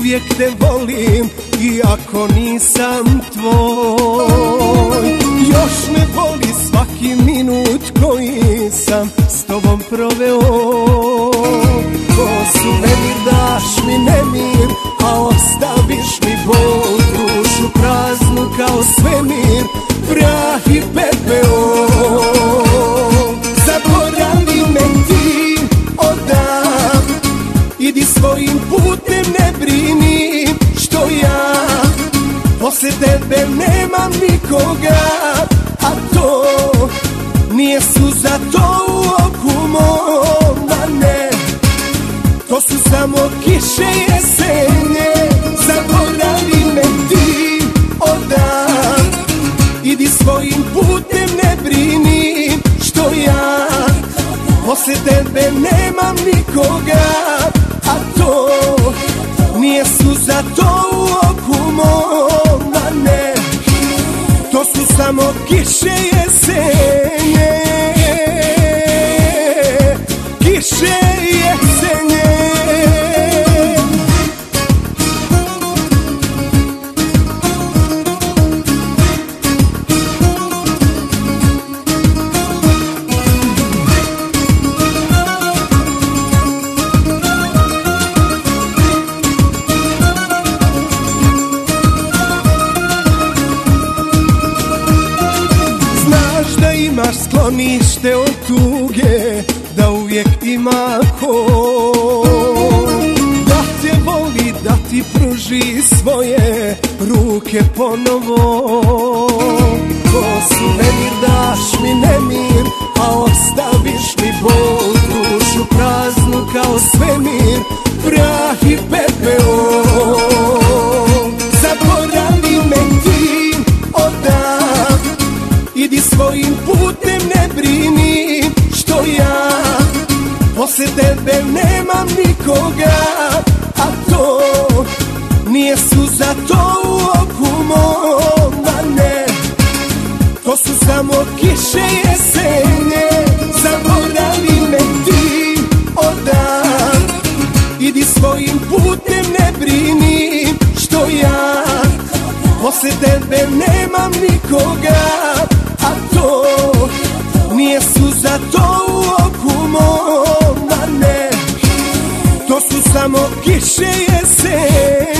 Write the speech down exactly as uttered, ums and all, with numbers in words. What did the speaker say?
uvijek te volim, iako nisam tvoj. Još me boli svaki minut koji sam s tobom proveo. Ko suvenir daš mi nemir, a ostaviš mi bol, dušu praznu kao svemir, prah i pepeo. Zaboravi me ti odam, idi svojim putem, ne brini što ja posle tebe nemam nikoga. A to nije suza, to u oku moma, ne, to su samo kiše jesenje. Zaboravi me ti odam, idi svojim putem, ne brini što ja posle tebe nemam nikoga. A to nije suza, to u oku moma, ne, to su samo kiše jesenje. Kiše jesenje. Da imaš sklonište od tuge, da uvijek ima ko da te voli, da ti pruži svoje ruke ponovo. Ko suvenir daš mi nemir, a ostaviš mi bol, dušu praznu kao svemir, prah i pepeo. Zaboravi me ti odam, idi svojim putem, ne brini što ja posle tebe nemam nikoga. A to nije suza, to u oku moma, ne, to su samo kiše jesenje. Zaboravi me ti odam, idi svojim putem, ne brini što ja posle tebe nemam nikoga. A to nije suza, to u oku moma, ne, to su samo kiše jesenje.